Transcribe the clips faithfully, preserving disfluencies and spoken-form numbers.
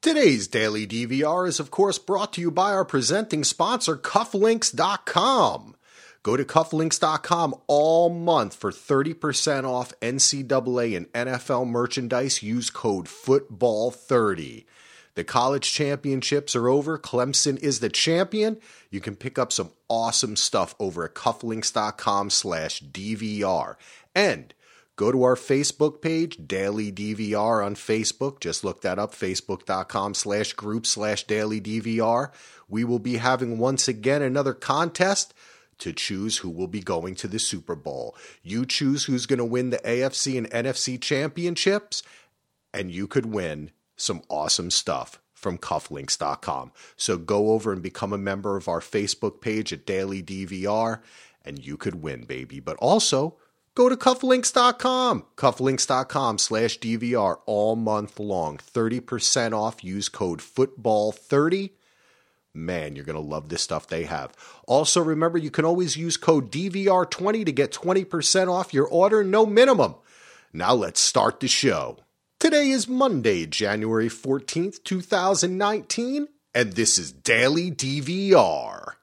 Today's Daily D V R is, of course, brought to you by our presenting sponsor, Cufflinks dot com. Go to Cufflinks dot com all month for thirty percent off N C double A and N F L merchandise. Use code football thirty. The college championships are over. Clemson is the champion. You can pick up some awesome stuff over at Cufflinks dot com slash D V R. And go to our Facebook page, Daily D V R on Facebook. Just look that up, facebook dot com slash group slash Daily D V R. We will be having once again another contest to choose who will be going to the Super Bowl. You choose who's going to win the A F C and N F C championships, and you could win some awesome stuff from Cufflinks dot com. So go over and become a member of our Facebook page at Daily D V R, and you could win, baby. But also, go to Cufflinks dot com, Cufflinks dot com slash D V R all month long. thirty percent off. Use code football thirty. Man, you're going to love this stuff they have. Also, remember, you can always use code D V R twenty to get twenty percent off your order, no minimum. Now let's start the show. Today is Monday, January fourteenth, two thousand nineteen, and this is Daily D V R.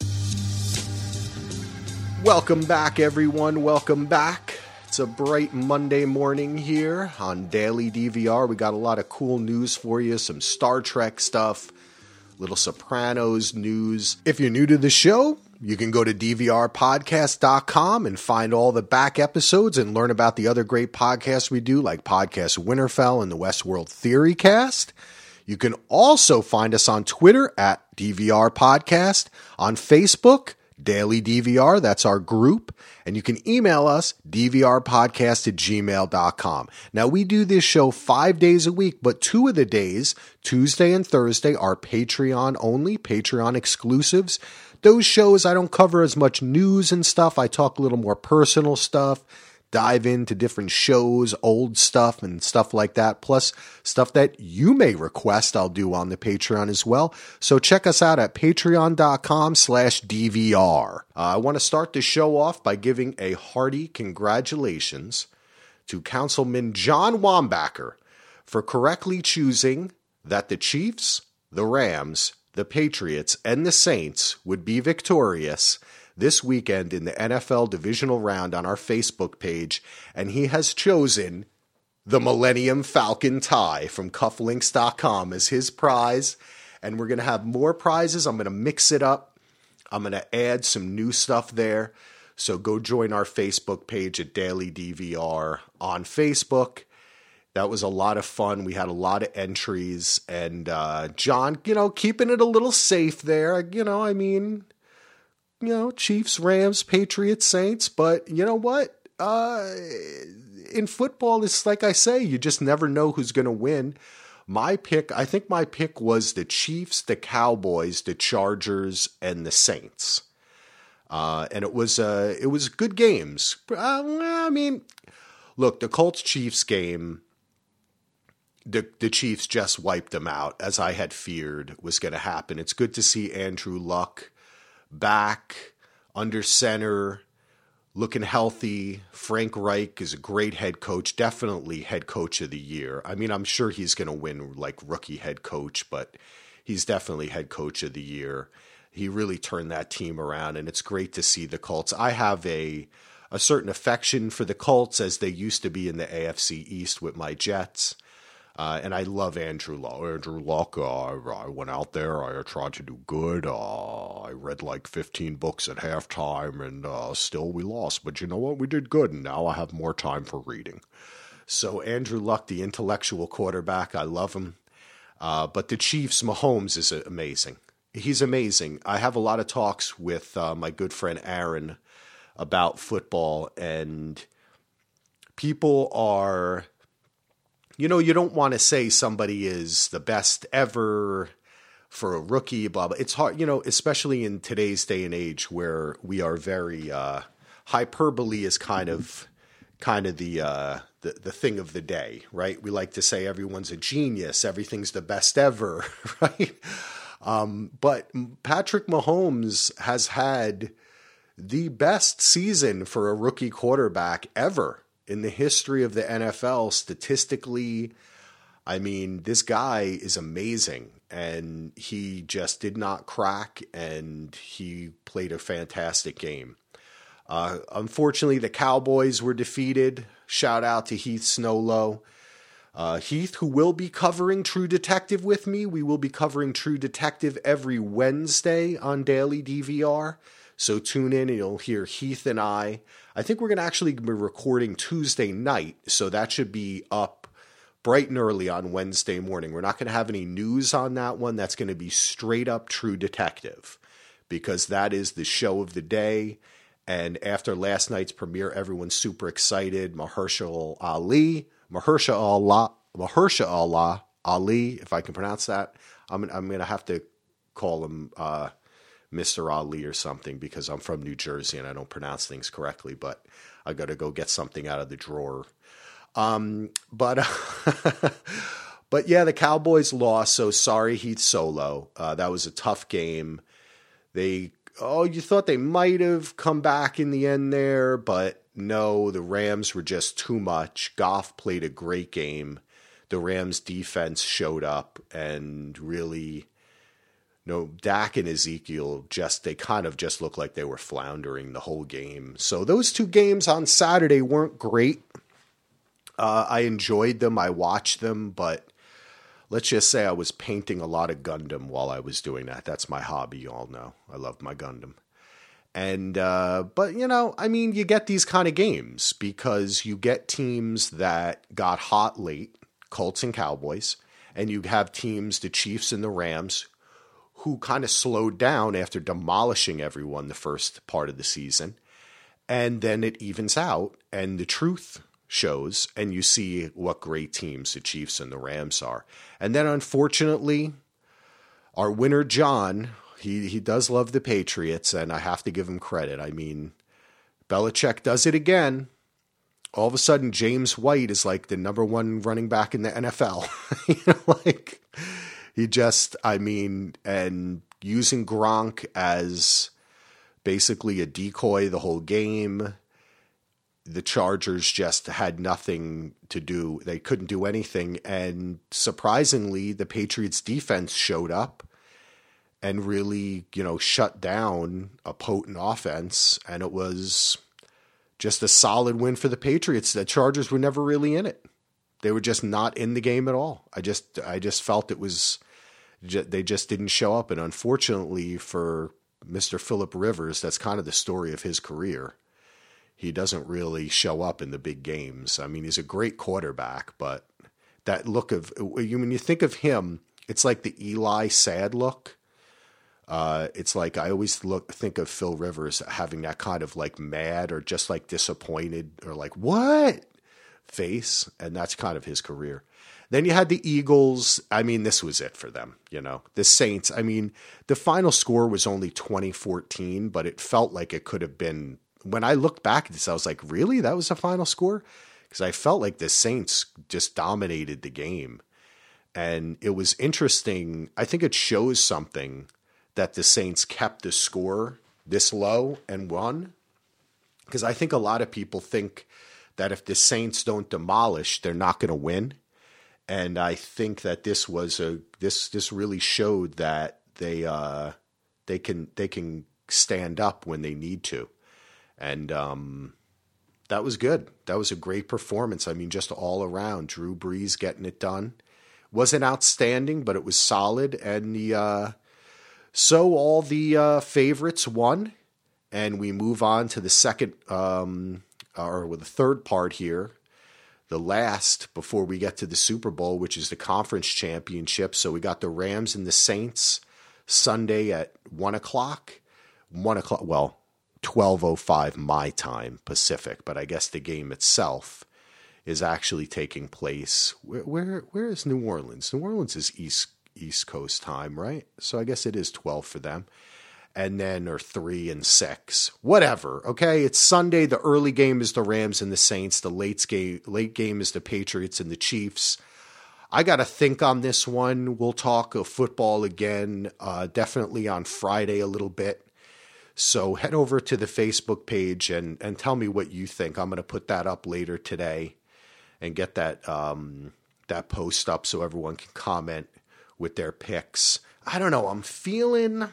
Welcome back, everyone. Welcome back. It's a bright Monday morning here on Daily D V R. We got a lot of cool news for you, some Star Trek stuff, little Sopranos news. If you're new to the show, you can go to D V R podcast dot com and find all the back episodes and learn about the other great podcasts we do, like Podcast Winterfell and the Westworld Theory Cast. You can also find us on Twitter at D V R Podcast, on Facebook, Daily D V R, that's our group, and you can email us, D V R podcast at gmail dot com. Now, we do this show five days a week, but two of the days, Tuesday and Thursday, are Patreon only, Patreon exclusives. Those shows, I don't cover as much news and stuff. I talk a little more personal stuff, dive into different shows, old stuff and stuff like that, plus stuff that you may request I'll do on the Patreon as well. So check us out at patreon dot com slash D V R. Uh, I want to start the show off by giving a hearty congratulations to Councilman John Wambacher for correctly choosing that the Chiefs, the Rams, the Patriots, and the Saints would be victorious this weekend in the N F L divisional round on our Facebook page, and he has chosen the Millennium Falcon tie from Cufflinks dot com as his prize, and we're going to have more prizes. I'm going to mix it up. I'm going to add some new stuff there, so go join our Facebook page at Daily D V R on Facebook. That was a lot of fun. We had a lot of entries, and uh, John, you know, keeping it a little safe there. You know, I mean, you know, Chiefs, Rams, Patriots, Saints, but you know what? Uh, in football, it's like I say, you just never know who's going to win. My pick, I think my pick was the Chiefs, the Cowboys, the Chargers, and the Saints. Uh, and it was uh, it was good games. Uh, I mean, look, the Colts-Chiefs game, The the Chiefs just wiped them out, as I had feared was going to happen. It's good to see Andrew Luck back, under center, looking healthy. Frank Reich is a great head coach, definitely head coach of the year. I mean, I'm sure he's going to win like rookie head coach, but he's definitely head coach of the year. He really turned that team around, and it's great to see the Colts. I have a a certain affection for the Colts as they used to be in the A F C East with my Jets. Uh, and I love Andrew Luck. Andrew Luck, uh, I went out there, I tried to do good. Uh, I read like fifteen books at halftime, and uh, still we lost. But you know what? We did good, and now I have more time for reading. So Andrew Luck, the intellectual quarterback, I love him. Uh, but the Chiefs, Mahomes is amazing. He's amazing. I have a lot of talks with uh, my good friend Aaron about football, and people are... You know, you don't want to say somebody is the best ever for a rookie, blah, blah. It's hard, you know, especially in today's day and age where we are very, uh, hyperbole is kind of, kind of the, uh, the, the thing of the day, right? We like to say everyone's a genius. Everything's the best ever, right? Um, but Patrick Mahomes has had the best season for a rookie quarterback ever in the history of the N F L, statistically. I mean, this guy is amazing, and he just did not crack, and he played a fantastic game. Uh, unfortunately, the Cowboys were defeated. Shout out to Heath Snowlow. Uh, Heath, who will be covering True Detective with me. We will be covering True Detective every Wednesday on Daily D V R. So tune in and you'll hear Heath and I. I think we're going to actually be recording Tuesday night, so that should be up bright and early on Wednesday morning. We're not going to have any news on that one. That's going to be straight up True Detective, because that is the show of the day. And after last night's premiere, everyone's super excited. Mahershala Ali, Mahershala Allah, Mahershala Allah Ali, if I can pronounce that. I'm I'm going to have to call him uh, Mister Ali or something, because I'm from New Jersey and I don't pronounce things correctly. But I got to go get something out of the drawer. Um, but, uh, but yeah, the Cowboys lost. So sorry, Heath Solo. Uh, that was a tough game. They, oh, you thought they might have come back in the end there, but no, the Rams were just too much. Goff played a great game. The Rams defense showed up and really, no, Dak and Ezekiel just, they kind of just looked like they were floundering the whole game. So those two games on Saturday weren't great. Uh, I enjoyed them. I watched them, but let's just say I was painting a lot of Gundam while I was doing that. That's my hobby, you all know. I love my Gundam. And, uh, but you know, I mean, you get these kind of games because you get teams that got hot late, Colts and Cowboys, and you have teams, the Chiefs and the Rams, who kind of slowed down after demolishing everyone the first part of the season. And then it evens out, and the truth shows, and you see what great teams the Chiefs and the Rams are. And then unfortunately, our winner, John, he, he does love the Patriots, and I have to give him credit. I mean, Belichick does it again. All of a sudden, James White is like the number one running back in the N F L. You know, like, he just, I mean, and using Gronk as basically a decoy the whole game. The Chargers just had nothing to do. They couldn't do anything. And surprisingly, the Patriots defense showed up and really, you know, shut down a potent offense. And it was just a solid win for the Patriots. The Chargers were never really in it. They were just not in the game at all. I just, I just felt it was, they just didn't show up. And unfortunately for Mister Phillip Rivers, that's kind of the story of his career. He doesn't really show up in the big games. I mean, he's a great quarterback, but that look of, when you think of him, it's like the Eli sad look. Uh, it's like I always look think of Phil Rivers having that kind of like mad or just like disappointed or like, what face? And that's kind of his career. Then you had the Eagles. I mean, this was it for them, you know. The Saints, I mean, the final score was only twenty fourteen, but it felt like it could have been. When I looked back at this, I was like, really? That was the final score? Because I felt like the Saints just dominated the game. And it was interesting. I think it shows something that the Saints kept the score this low and won. Because I think a lot of people think that if the Saints don't demolish, they're not going to win. And I think that this was a this this really showed that they uh, they can they can stand up when they need to. And um, that was good. That was a great performance. I mean, just all around, Drew Brees getting it done. Wasn't outstanding, but it was solid. And the uh, so all the uh, favorites won, and we move on to the second um, or with the third part here, the last before we get to the Super Bowl, which is the conference championship. So we got the Rams and the Saints Sunday at one o'clock. One o'clock. Well. twelve oh five my time Pacific, but I guess the game itself is actually taking place. Where where, where is New Orleans? New Orleans is East East Coast time, right? So I guess it is twelve for them. And then or three and six. Whatever. Okay, it's Sunday. The early game is the Rams and the Saints. The late game late game is the Patriots and the Chiefs. I got to think on this one. We'll talk of football again, uh, definitely on Friday a little bit. So head over to the Facebook page and, and tell me what you think. I'm going to put that up later today and get that um, that post up so everyone can comment with their picks. I don't know. I'm feeling,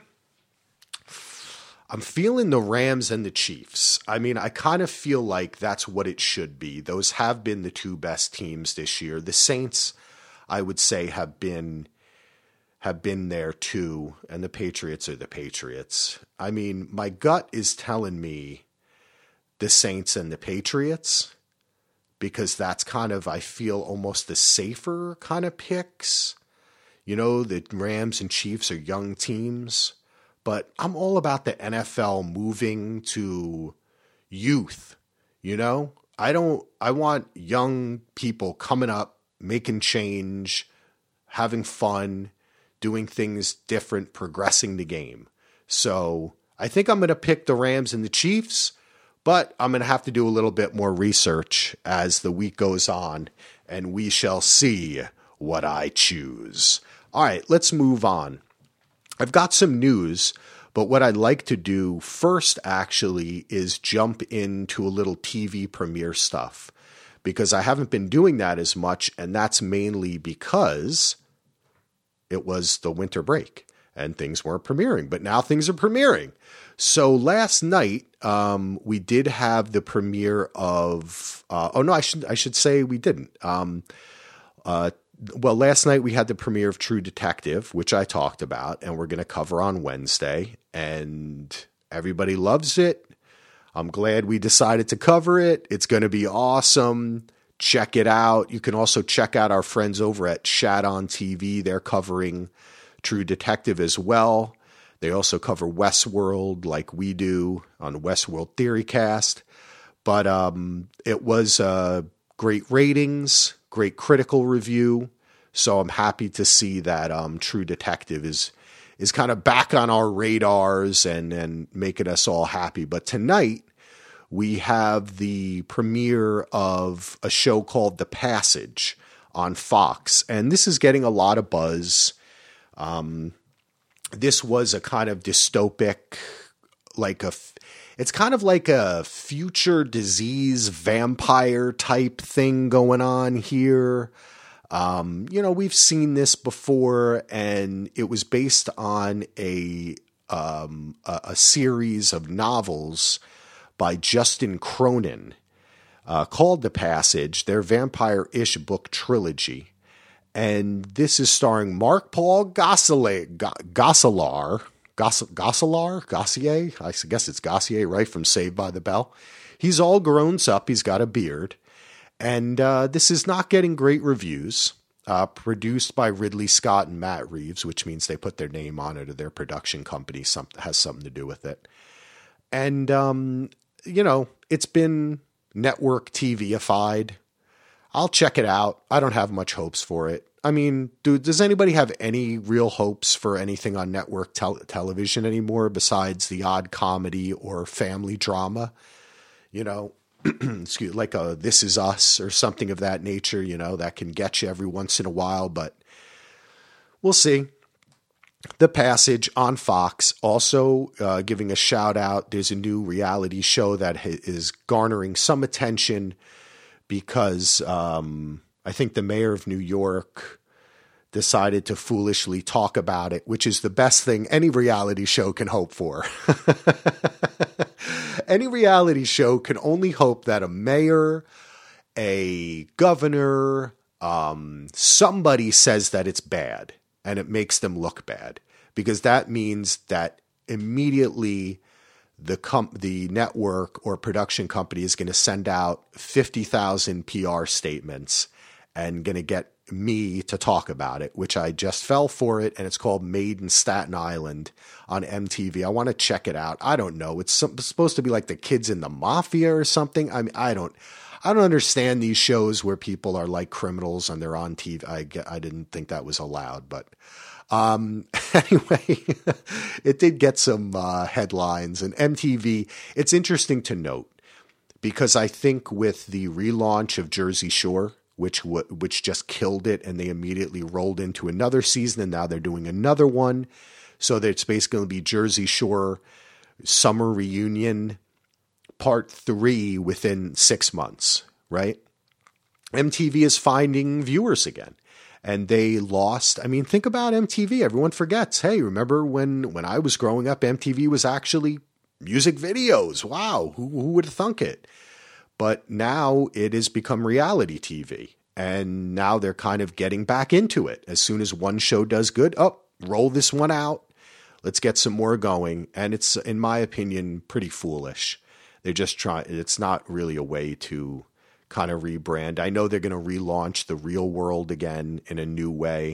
I'm feeling the Rams and the Chiefs. I mean, I kind of feel like that's what it should be. Those have been the two best teams this year. The Saints, I would say, have been have been there too, and the Patriots are the Patriots. I mean, my gut is telling me the Saints and the Patriots, because that's kind of, I feel, almost the safer kind of picks. You know, the Rams and Chiefs are young teams, but I'm all about the N F L moving to youth, you know? I don't, I want young people coming up, making change, having fun, doing things different, progressing the game. So I think I'm going to pick the Rams and the Chiefs, but I'm going to have to do a little bit more research as the week goes on, and we shall see what I choose. All right, let's move on. I've got some news, but what I'd like to do first actually is jump into a little T V premiere stuff, because I haven't been doing that as much, and that's mainly because it was the winter break and things weren't premiering, but now things are premiering. So last night, um, we did have the premiere of, uh, oh no, I should, I should say we didn't. Um, uh, well, last night we had the premiere of True Detective, which I talked about, and we're going to cover on Wednesday, and everybody loves it. I'm glad we decided to cover it. It's going to be awesome. Check it out. You can also check out our friends over at Shad on T V. They're covering True Detective as well. They also cover Westworld like we do on Westworld Theorycast. But um, it was uh, great ratings, great critical review. So I'm happy to see that um, True Detective is is kind of back on our radars and, and making us all happy. But tonight, we have the premiere of a show called The Passage on Fox, and this is getting a lot of buzz. Um, this was a kind of dystopic, like a, it's kind of like a future disease vampire type thing going on here. Um, you know, we've seen this before, and it was based on a um, a, a series of novels by Justin Cronin, uh, called The Passage, their vampire-ish book trilogy. And this is starring Mark Paul Gosselaar, Gosselaar, Gosselaar, Gossier, I guess it's Gossier, right, from Saved by the Bell. He's all grown up, he's got a beard. And uh, this is not getting great reviews. Uh, produced by Ridley Scott and Matt Reeves, which means they put their name on it, or their production company some, has something to do with it. And, um, you know, it's been network T V-ified. I'll check it out. I don't have much hopes for it. I mean, dude, does anybody have any real hopes for anything on network tel- television anymore besides the odd comedy or family drama? You know, excuse, like a This Is Us or something of that nature, you know, that can get you every once in a while, but we'll see. The Passage on Fox. Also uh, giving a shout out, there's a new reality show that ha- is garnering some attention because um, I think the mayor of New York decided to foolishly talk about it, which is the best thing any reality show can hope for. Any reality show can only hope that a mayor, a governor, um, somebody says that it's bad. And it makes them look bad, because that means that immediately the com- the network or production company is going to send out fifty thousand P R statements and going to get me to talk about it, which I just fell for it. And it's called Made in Staten Island on M T V. I want to check it out. I don't know. It's, some, it's supposed to be like the Kids in the Mafia or something. I mean, I don't, I don't understand these shows where people are like criminals and they're on T V. I, I didn't think that was allowed, but um, anyway, it did get some uh, headlines. And M T V, it's interesting to note, because I think with the relaunch of Jersey Shore, which w- which just killed it, and they immediately rolled into another season, and now they're doing another one. So that it's basically going to be Jersey Shore Summer Reunion Part three within six months, right? M T V is finding viewers again. And they lost. I mean, think about M T V. Everyone forgets. Hey, remember when, when I was growing up, M T V was actually music videos. Wow. Who, who would have thunk it? But now it has become reality T V. And now they're kind of getting back into it. As soon as one show does good, oh, roll this one out. Let's get some more going. And it's, in my opinion, pretty foolish. They're just trying, it's not really a way to kind of rebrand. I know they're going to relaunch The Real World again in a new way.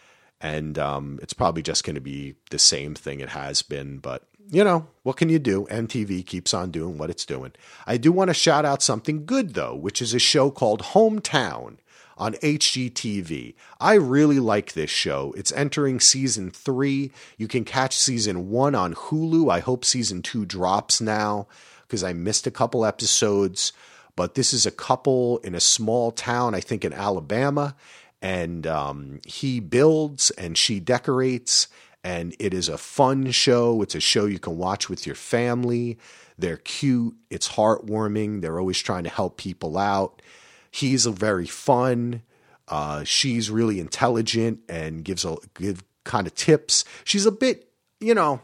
And um, it's probably just going to be the same thing it has been. But, you know, what can you do? M T V keeps on doing what it's doing. I do want to shout out something good, though, which is a show called Hometown on H G T V. I really like this show. It's entering season three. You can catch season one on Hulu. I hope season two drops now because I missed a couple episodes. But this is a couple in a small town, I think in Alabama, and um, he builds and she decorates, and it is a fun show. It's a show you can watch with your family. They're cute. It's heartwarming. They're always trying to help people out. He's a very fun. Uh, she's really intelligent and gives a give kind of tips. She's a bit, you know,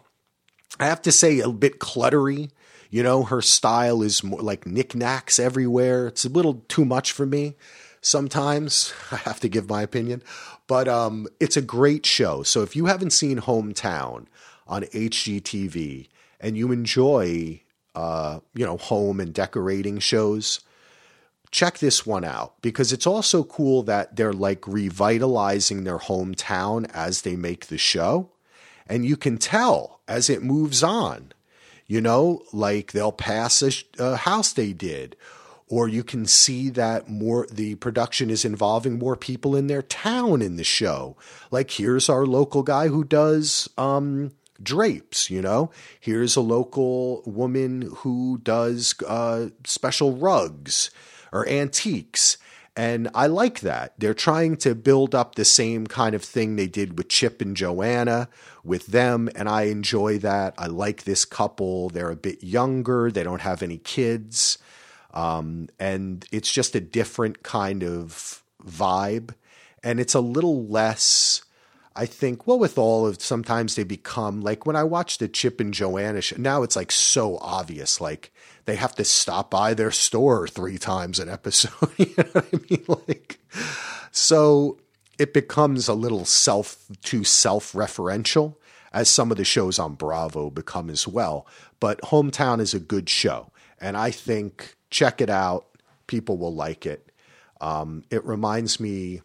I have to say a bit cluttery. You know, her style is more like knickknacks everywhere. It's a little too much for me sometimes. I have to give my opinion. But um, it's a great show. So if you haven't seen Hometown on H G T V and you enjoy, uh, you know, home and decorating shows, check this one out because it's also cool that they're like revitalizing their hometown as they make the show. And you can tell as it moves on. You know, like they'll pass a, a house they did, or you can see that more the production is involving more people in their town in the show. Like here's our local guy who does um, drapes, you know, here's a local woman who does uh, special rugs or antiques. And I like that. They're trying to build up the same kind of thing they did with Chip and Joanna with them. And I enjoy that. I like this couple. They're a bit younger. They don't have any kids. Um, and it's just a different kind of vibe. And it's a little less, I think, well, with all of, sometimes they become like when I watch the Chip and Joanna show, now it's like so obvious, like they have to stop by their store three times an episode. You know what I mean? Like, so it becomes a little self too self-referential as some of the shows on Bravo become as well. But Hometown is a good show. And I think check it out. People will like it. Um, it reminds me,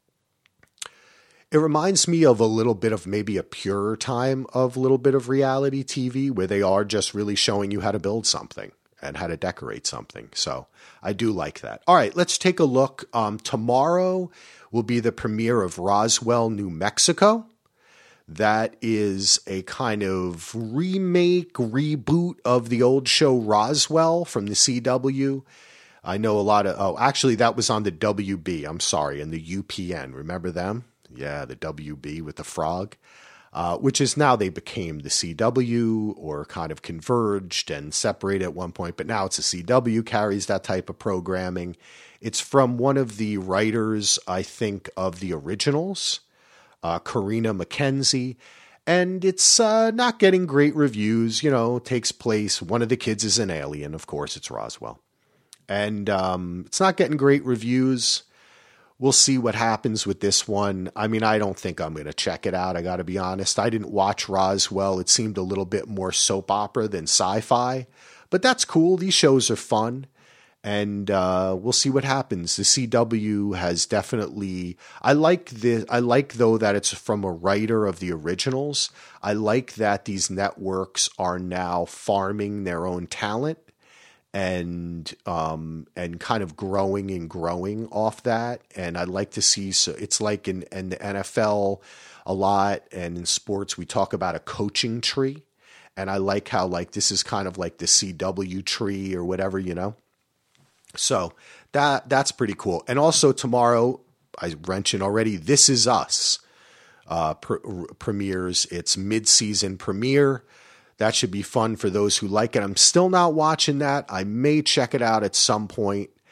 It reminds me of a little bit of maybe a purer time of a little bit of reality T V where they are just really showing you how to build something and how to decorate something. So I do like that. All right, let's take a look. Um, tomorrow will be the premiere of Roswell, New Mexico. That is a kind of remake, reboot of the old show Roswell from the C W. I know a lot of, oh, actually that was on the W B. I'm sorry, and the U P N. Remember them? Yeah, the W B with the frog, uh, which is now they became the C W or kind of converged and separated at one point. But now it's a C W, carries that type of programming. It's from one of the writers, I think, of the originals, uh, Karina McKenzie. And it's uh, not getting great reviews, you know, takes place. One of the kids is an alien. Of course, it's Roswell. And um, it's not getting great reviews. We'll see what happens with this one. I mean, I don't think I'm going to check it out. I got to be honest. I didn't watch Roswell. It seemed a little bit more soap opera than sci-fi, but that's cool. These shows are fun, and uh, we'll see what happens. The C W has definitely, I like the, I like though that it's from a writer of the originals. I like that these networks are now farming their own talent. And um and kind of growing and growing off that, and I'd like to see. So it's like in, in the N F L a lot, and in sports we talk about a coaching tree, and I like how like this is kind of like the C W tree or whatever, you know. So that that's pretty cool. And also tomorrow, I mentioned already, This Is Us uh, pr- premieres its mid-season premiere. That should be fun for those who like it. I'm still not watching that. I may check it out at some point.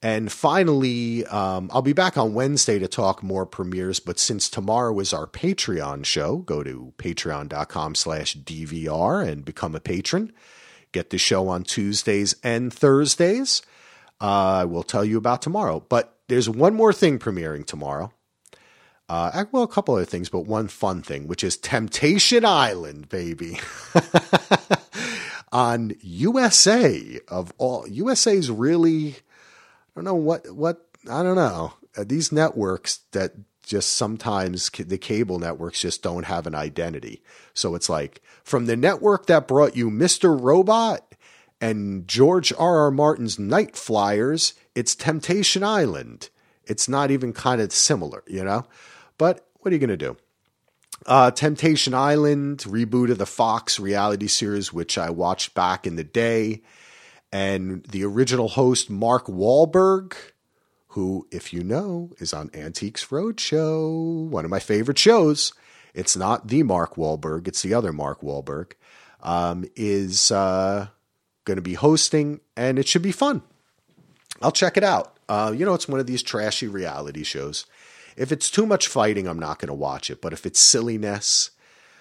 And finally, um, I'll be back on Wednesday to talk more premieres, but since tomorrow is our Patreon show, go to patreon.com slash DVR and become a patron. Get the show on Tuesdays and Thursdays. Uh, I will tell you about tomorrow. But there's one more thing premiering tomorrow. Uh, well, a couple other things, but one fun thing, which is Temptation Island, baby. On U S A of all. U S A's really... I don't know what, what, I don't know. Uh, these networks that just sometimes the cable networks just don't have an identity. So it's like from the network that brought you Mister Robot and George R R. Martin's Night Flyers, it's Temptation Island. It's not even kind of similar, you know, but what are you going to do? Uh, Temptation Island, reboot of the Fox reality series, which I watched back in the day. And the original host, Mark Wahlberg, who, if you know, is on Antiques Roadshow, one of my favorite shows. It's not the Mark Wahlberg, it's the other Mark Wahlberg, um, is uh, going to be hosting, and it should be fun. I'll check it out. Uh, you know, it's one of these trashy reality shows. If it's too much fighting, I'm not going to watch it. But if it's silliness...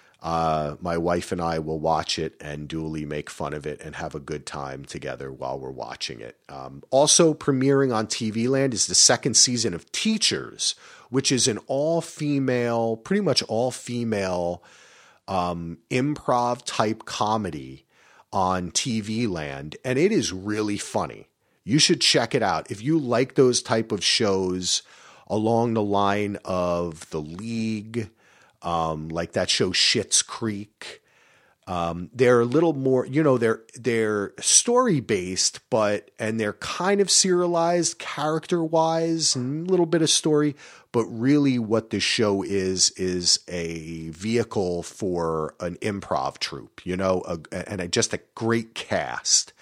Uh, my wife and I will watch it and duly make fun of it and have a good time together while we're watching it. Um, also premiering on T V Land is the second season of Teachers, which is an all-female, pretty much all-female um, improv-type comedy on T V Land, and it is really funny. You should check it out. If you like those type of shows along the line of The League... Um, like that show Schitt's Creek. Um, they're a little more, you know, they're, they're story based, but, and they're kind of serialized character wise and a little bit of story, but really what the show is, is a vehicle for an improv troupe, you know, a, and a, just a great cast.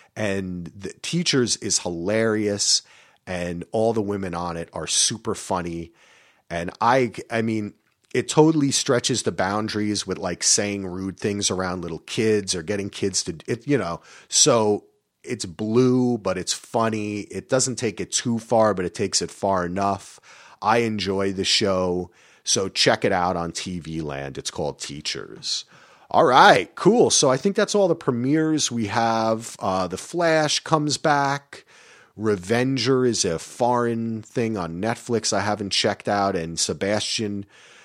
And the Teachers is hilarious and all the women on it are super funny. And I, I mean, it totally stretches the boundaries with like saying rude things around little kids or getting kids to it, you know, so it's blue, but it's funny. It doesn't take it too far, but it takes it far enough. I enjoy the show. So check it out on T V Land. It's called Teachers. All right, cool. So I think that's all the premieres we have. Uh, The Flash comes back. Revenger is a foreign thing on Netflix I haven't checked out. And Sebastian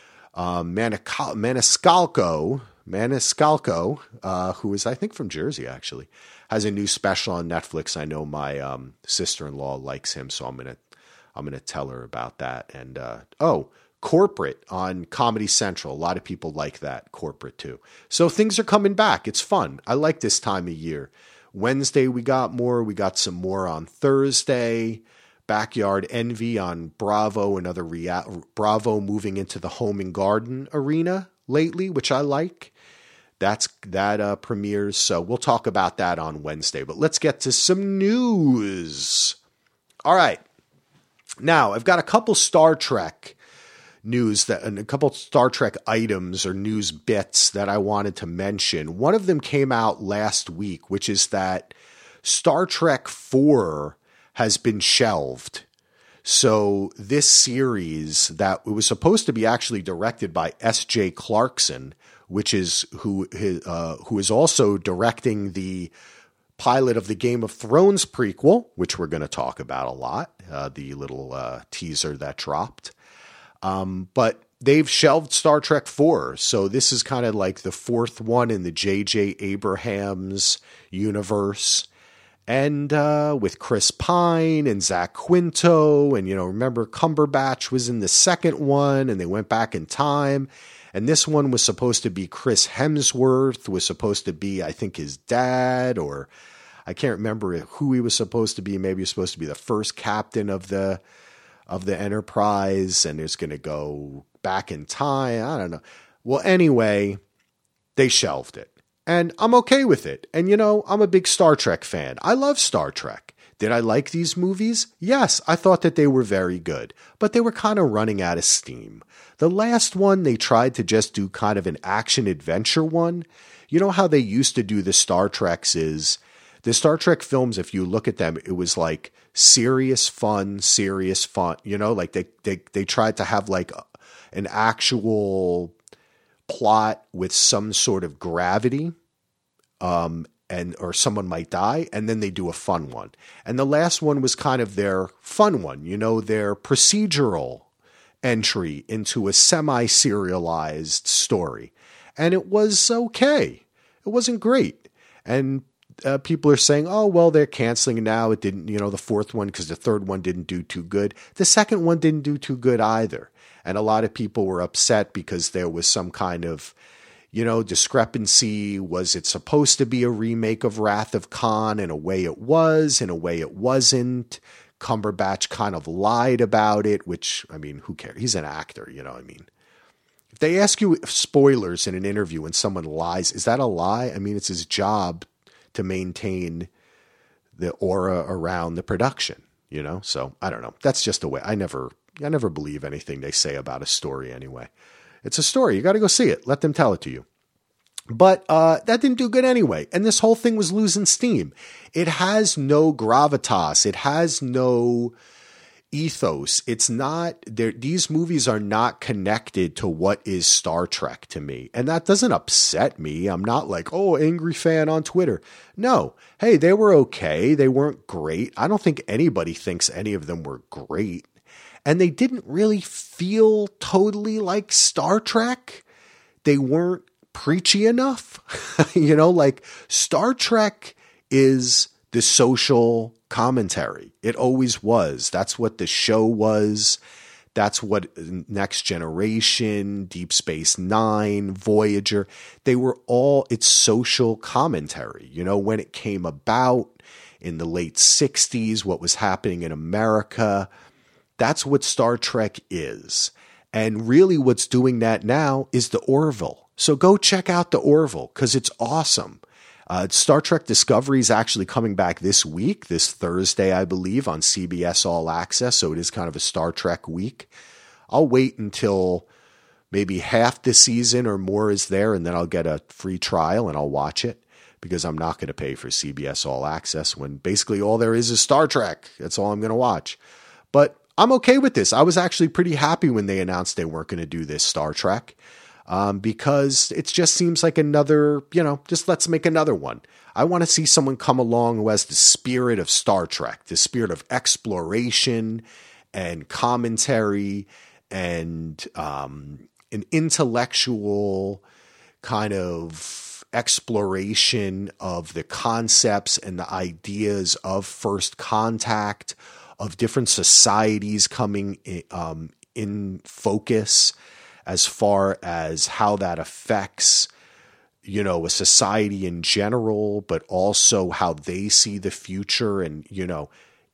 Um, Manical- Maniscalco, Maniscalco, uh, who is, I think, from Jersey, actually, has a new special on Netflix. I know my um, sister-in-law likes him, so I'm gonna I'm gonna tell her about that. And uh, oh, Corporate on Comedy Central. A lot of people like that, Corporate, too. So things are coming back. It's fun. I like this time of year. Wednesday we got more. We got some more on Thursday. Backyard Envy on Bravo, another rea- Bravo moving into the home and garden arena lately, which I like. That's that uh, premieres, so we'll talk about that on Wednesday. But let's get to some news. All right, now I've got a couple Star Trek news that, and a couple Star Trek items or news bits that I wanted to mention. One of them came out last week, which is that Star Trek four has been shelved. So this series that it was supposed to be actually directed by S J Clarkson, which is who uh, who is also directing the pilot of the Game of Thrones prequel, which we're going to talk about a lot, uh, the little uh, teaser that dropped. Um, but they've shelved Star Trek four. So this is kind of like the fourth one in the J J Abrams universe. And uh, with Chris Pine and Zach Quinto, and, you know, remember Cumberbatch was in the second one, and they went back in time. And this one was supposed to be Chris Hemsworth, was supposed to be, I think, his dad, or I can't remember who he was supposed to be. Maybe he was supposed to be the first captain of the of the Enterprise, and it's going to go back in time. I don't know. Well, anyway, they shelved it. And I'm okay with it. And, you know, I'm a big Star Trek fan. I love Star Trek. Did I like these movies? Yes, I thought that they were very good. But they were kind of running out of steam. The last one, they tried to just do kind of an action-adventure one. You know how they used to do the Star Treks is The Star Trek films, if you look at them, it was like serious fun, serious fun. You know, like they they they tried to have like an actual plot with some sort of gravity, um, and or someone might die, and then they do a fun one. And the last one was kind of their fun one, you know, their procedural entry into a semi-serialized story. And it was okay. It wasn't great. And uh, people are saying, oh, well, they're canceling it now. It didn't, you know, the fourth one, because the third one didn't do too good. The second one didn't do too good either. And a lot of people were upset because there was some kind of, you know, discrepancy. Was it supposed to be a remake of Wrath of Khan? In a way it was, in a way it wasn't. Cumberbatch kind of lied about it, which, I mean, who cares? He's an actor, you know what I mean? If they ask you spoilers in an interview and someone lies, is that a lie? I mean, it's his job to maintain the aura around the production, you know? So I don't know. That's just a way. I never, I never believe anything they say about a story anyway. It's a story. You got to go see it. Let them tell it to you. But uh, that didn't do good anyway. And this whole thing was losing steam. It has no gravitas. It has no ethos. It's not there. These movies are not connected to what is Star Trek to me. And that doesn't upset me. I'm not like, oh, angry fan on Twitter. No. Hey, they were okay. They weren't great. I don't think anybody thinks any of them were great. And they didn't really feel totally like Star Trek. They weren't preachy enough. You know, like Star Trek is the social commentary. It always was. That's what the show was. That's what Next Generation, Deep Space Nine, Voyager, they were all, it's social commentary. You know, when it came about in the late sixties, what was happening in America, that's what Star Trek is. And really what's doing that now is the Orville. So go check out the Orville because it's awesome. Uh, Star Trek Discovery is actually coming back this week, this Thursday, I believe, on C B S All Access. So it is kind of a Star Trek week. I'll wait until maybe half the season or more is there, and then I'll get a free trial and I'll watch it because I'm not going to pay for C B S All Access when basically all there is is Star Trek. That's all I'm going to watch. But I'm okay with this. I was actually pretty happy when they announced they weren't going to do this Star Trek. Um, because it just seems like another, you know, just let's make another one. I want to see someone come along who has the spirit of Star Trek, the spirit of exploration and commentary and um, an intellectual kind of exploration of the concepts and the ideas of first contact, of different societies coming in, um, in focus, as far as how that affects, you know, a society in general, but also how they see the future. And, you know,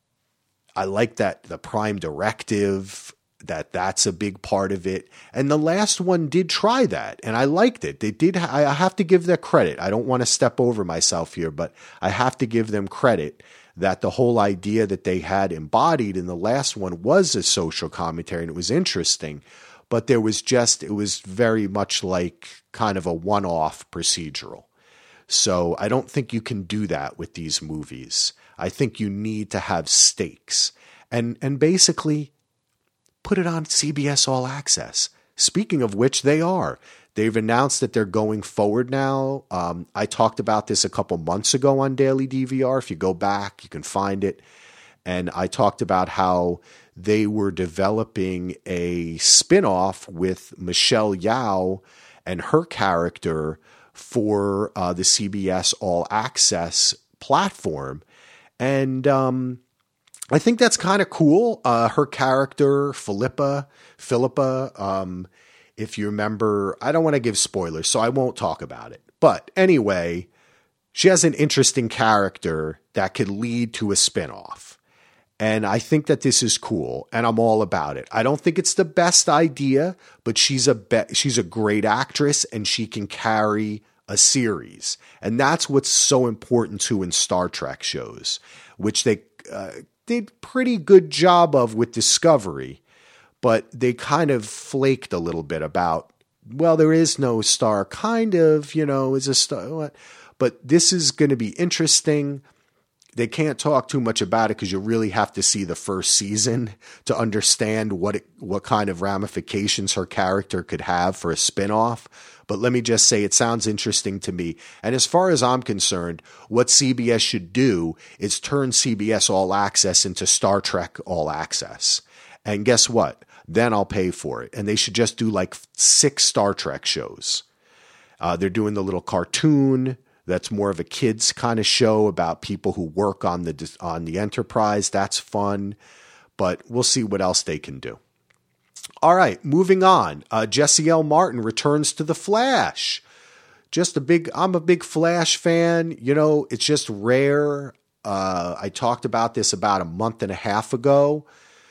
I like that the Prime Directive, that that's a big part of it. And the last one did try that, and I liked it. They did. I have to give them credit. I don't want to step over myself here, but I have to give them credit that the whole idea that they had embodied in the last one was a social commentary, and it was interesting. But there was just, it was very much like kind of a one-off procedural. So I don't think you can do that with these movies. I think you need to have stakes. And and basically put it on C B S All Access. Speaking of which, they are. They've announced that they're going forward now. Um, I talked about this a couple months ago on Daily D V R. If you go back, you can find it. And I talked about how they were developing a spinoff with Michelle Yeoh and her character for uh, the C B S All Access platform. And um, I think that's kind of cool. Uh, her character, Philippa, Philippa, um, if you remember, I don't want to give spoilers, so I won't talk about it. But anyway, she has an interesting character that could lead to a spinoff. And I think that this is cool, and I'm all about it. I don't think it's the best idea, but she's a be- she's a great actress, and she can carry a series. And that's what's so important too in Star Trek shows, which they uh, did pretty good job of with Discovery, but they kind of flaked a little bit about, well, there is no star, kind of, you know, is a star. What? But this is going to be interesting. they can't talk too much about it because you really have to see the first season to understand what it, what kind of ramifications her character could have for a spinoff. But let me just say, it sounds interesting to me. And as far as I'm concerned, what C B S should do is turn C B S All Access into Star Trek All Access. And guess what? Then I'll pay for it. And they should just do like six Star Trek shows. Uh, they're doing the little cartoon that's more of a kids kind of show about people who work on the on the Enterprise. That's fun. But we'll see what else they can do. All right, moving on. Uh, Jesse L. Martin returns to The Flash. Just a big, I'm a big Flash fan. You know, it's just rare. Uh, I talked about this about a month and a half ago.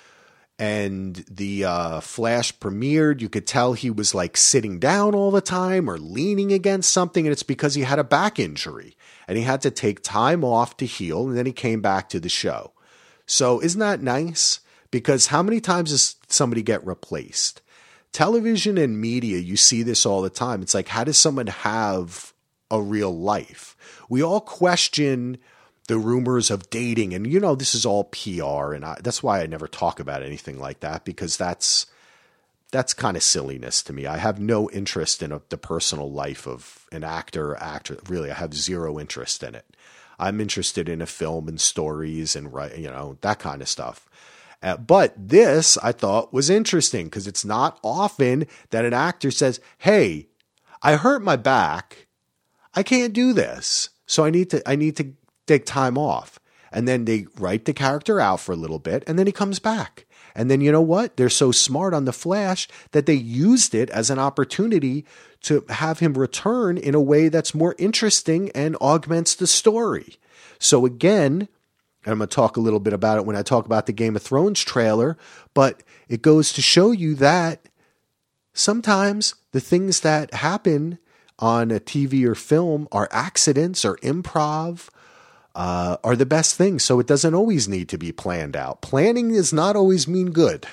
And the uh, Flash premiered. You could tell he was like sitting down all the time or leaning against something. And it's because he had a back injury and he had to take time off to heal. And then he came back to the show. So isn't that nice? Because how many times does somebody get replaced? Television and media, you see this all the time. It's like, how does someone have a real life? We all question the rumors of dating, and you know, this is all P R, and I, that's why I never talk about anything like that, because that's that's kind of silliness to me. I have no interest in a, the personal life of an actor or actor. Really, I have zero interest in it. I'm interested in a film and stories and, you know, that kind of stuff. Uh, but this I thought was interesting because it's not often that an actor says, "Hey, I hurt my back. I can't do this, so I need to. I need to." take time off. And then they write the character out for a little bit and then he comes back. And then you know what? They're so smart on The Flash that they used it as an opportunity to have him return in a way that's more interesting and augments the story. So again, and I'm going to talk a little bit about it when I talk about the Game of Thrones trailer, but it goes to show you that sometimes the things that happen on a T V or film are accidents or improv. Uh, are the best things. So it doesn't always need to be planned out. Planning does not always mean good.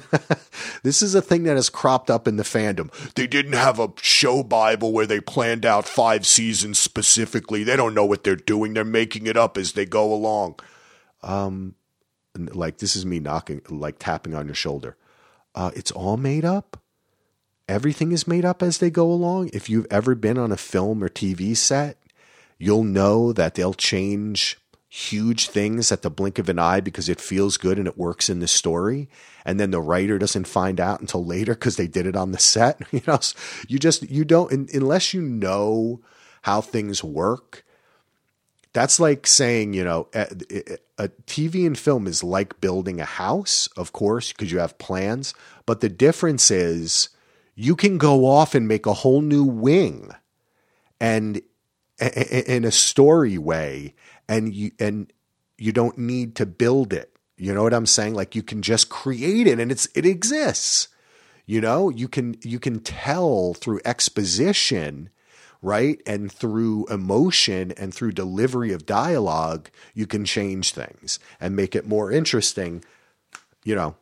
This is a thing that has cropped up in the fandom. They didn't have a show Bible where they planned out five seasons specifically. They don't know what they're doing. They're making it up as they go along. Um, like this is me knocking, like tapping on your shoulder. Uh, it's all made up. Everything is made up as they go along. If you've ever been on a film or T V set, you'll know that they'll change huge things at the blink of an eye because it feels good and it works in the story. And then the writer doesn't find out until later because they did it on the set. You know, you just, you don't, unless you know how things work. That's like saying, you know, a, a T V and film is like building a house, of course, because you have plans. But the difference is you can go off and make a whole new wing and in a story way, and you and you don't need to build it. You know what I'm saying? Like you can just create it, and it's it exists. You know, you can you can tell through exposition, right, and through emotion and through delivery of dialogue, you can change things and make it more interesting. You know,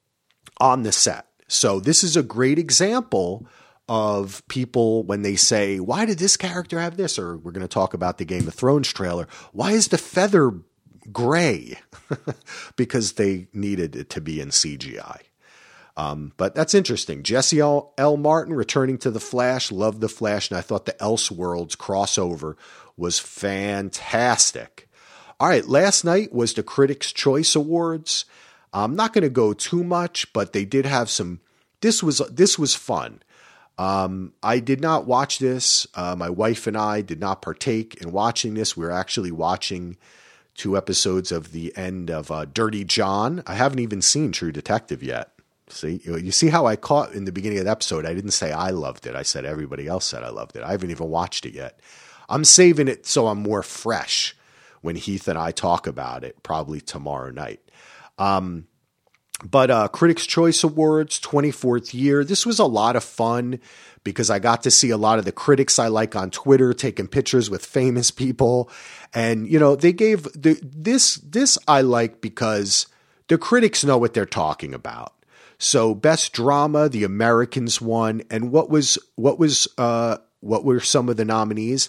on the set. So this is a great example of people when they say, why did this character have this? Or we're going to talk about the Game of Thrones trailer. Why is the feather gray? Because they needed it to be in C G I. Um, but that's interesting. Jesse L. L. Martin returning to The Flash. Loved The Flash. And I thought the Elseworlds crossover was fantastic. All right. Last night was the Critics' Choice Awards. I'm not going to go too much, but they did have some, this was, this was fun. Um, I did not watch this. Uh, my wife and I did not partake in watching this. We were actually watching two episodes of the end of uh, Dirty John. I haven't even seen True Detective yet. See, you see how I caught in the beginning of the episode. I didn't say I loved it. I said everybody else said I loved it. I haven't even watched it yet. I'm saving it so I'm more fresh when Heath and I talk about it, probably tomorrow night. Um, But uh, Critics' Choice Awards, twenty-fourth year. This was a lot of fun because I got to see a lot of the critics I like on Twitter taking pictures with famous people. And, you know, they gave the, this, this I like because the critics know what they're talking about. So Best Drama, The Americans won. And what was, what was, uh, what were some of the nominees?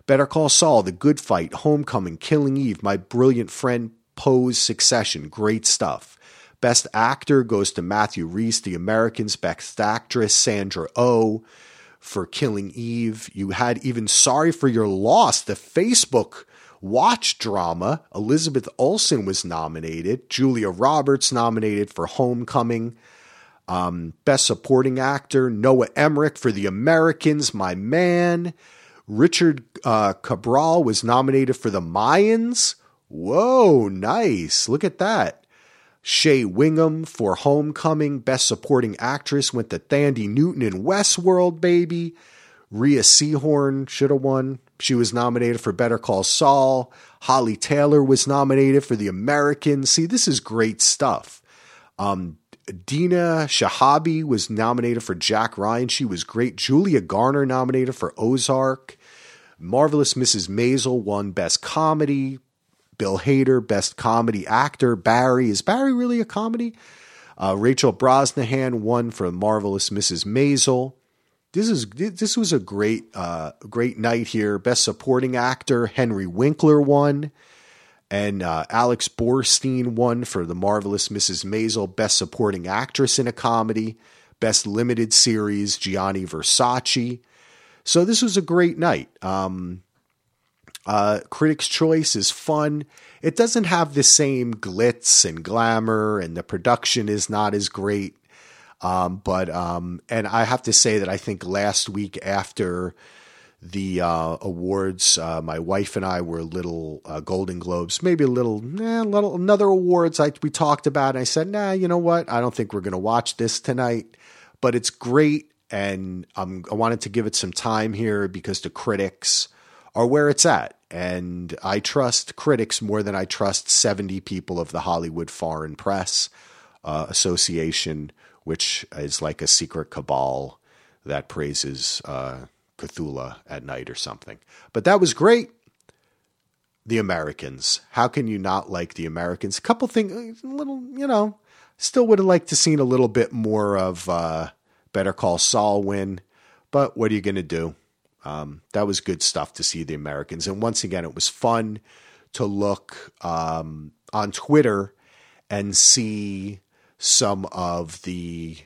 Better Call Saul, The Good Fight, Homecoming, Killing Eve, My Brilliant Friend, Pose, Succession. Great stuff. Best Actor goes to Matthew Rhys, The Americans. Best Actress, Sandra Oh for Killing Eve. You had even Sorry for Your Loss, the Facebook watch drama. Elizabeth Olsen was nominated. Julia Roberts nominated for Homecoming. Um, Best Supporting Actor, Noah Emmerich for The Americans, My Man. Richard uh, Cabral was nominated for The Mayans. Whoa, nice. Look at that. Shea Wingham for Homecoming. Best Supporting Actress went to Thandie Newton in Westworld, baby. Rhea Seehorn should have won. She was nominated for Better Call Saul. Holly Taylor was nominated for The Americans. See, this is great stuff. Um, Dina Shahabi was nominated for Jack Ryan. She was great. Julia Garner nominated for Ozark. Marvelous Missus Maisel won Best Comedy. Bill Hader, Best Comedy Actor. Barry. Is Barry really a comedy? Uh, Rachel Brosnahan won for Marvelous Missus Maisel. This is this was a great uh, great night here. Best Supporting Actor, Henry Winkler won. And uh, Alex Borstein won for The Marvelous Missus Maisel. Best Supporting Actress in a Comedy. Best Limited Series, Gianni Versace. So this was a great night. Um, uh, Critics' Choice is fun. It doesn't have the same glitz and glamour, and the production is not as great. Um, but um, and I have to say that I think last week after the uh, awards, uh, my wife and I were a little uh, Golden Globes, maybe a little, eh, little another awards I, we talked about. And I said, nah, you know what? I don't think we're going to watch this tonight, but it's great. And um, I wanted to give it some time here because the critics are where it's at. And I trust critics more than I trust seventy people of the Hollywood Foreign Press uh, Association, which is like a secret cabal that praises uh, Cthulhu at night or something. But that was great. The Americans. How can you not like The Americans? A couple things, a little, you know, still would have liked to seen a little bit more of uh, Better Call Saul win. But what are you going to do? Um, that was good stuff to see The Americans. And once again, it was fun to look um, on Twitter and see some of the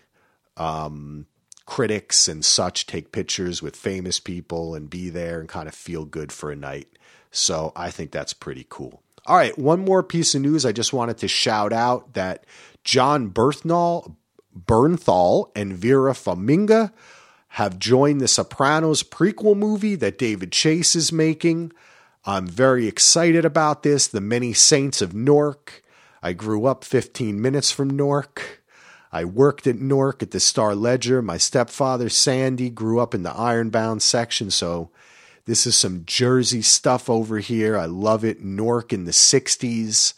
um, critics and such take pictures with famous people and be there and kind of feel good for a night. So I think that's pretty cool. All right, one more piece of news. I just wanted to shout out that John Bernthal, Bernthal and Vera Farmiga have joined the Sopranos prequel movie that David Chase is making. I'm very excited about this. The Many Saints of Newark. I grew up fifteen minutes from Newark. I worked at Newark at the Star Ledger. My stepfather, Sandy, grew up in the Ironbound section, so this is some Jersey stuff over here. I love it. Newark in the sixties.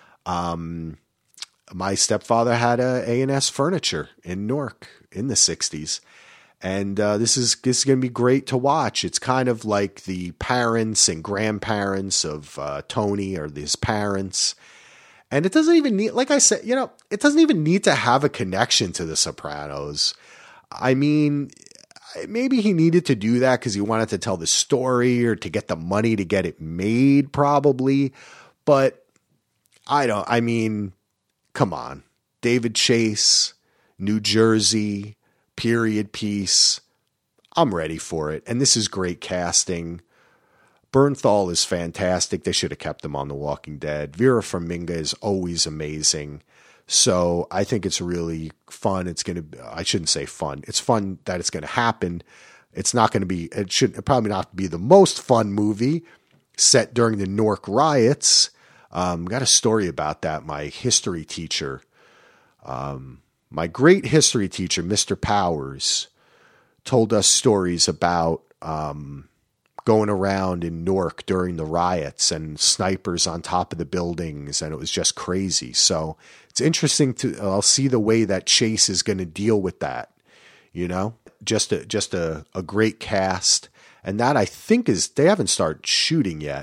Um, my stepfather had a A and S Furniture in Newark in the sixties. And uh, this is this is going to be great to watch. It's kind of like the parents and grandparents of uh, Tony or his parents. And it doesn't even need, like I said, you know, it doesn't even need to have a connection to The Sopranos. I mean, maybe he needed to do that because he wanted to tell the story or to get the money to get it made, probably. But I don't, I mean, come on. David Chase, New Jersey, period piece. I'm ready for it. And this is great casting. Bernthal is fantastic. They should have kept him on The Walking Dead. Vera Farmiga is always amazing. So I think it's really fun. It's going to, I shouldn't say fun. It's fun that it's going to happen. It's not going to be, it should probably not be the most fun movie set during the Newark riots. Um, got a story about that. My history teacher, um, my great history teacher, Mister Powers, told us stories about, um, going around in Newark during the riots and snipers on top of the buildings. And it was just crazy. So it's interesting to, I'll see the way that Chase is going to deal with that, you know, just a, just a, a great cast. And that I think is, they haven't started shooting yet.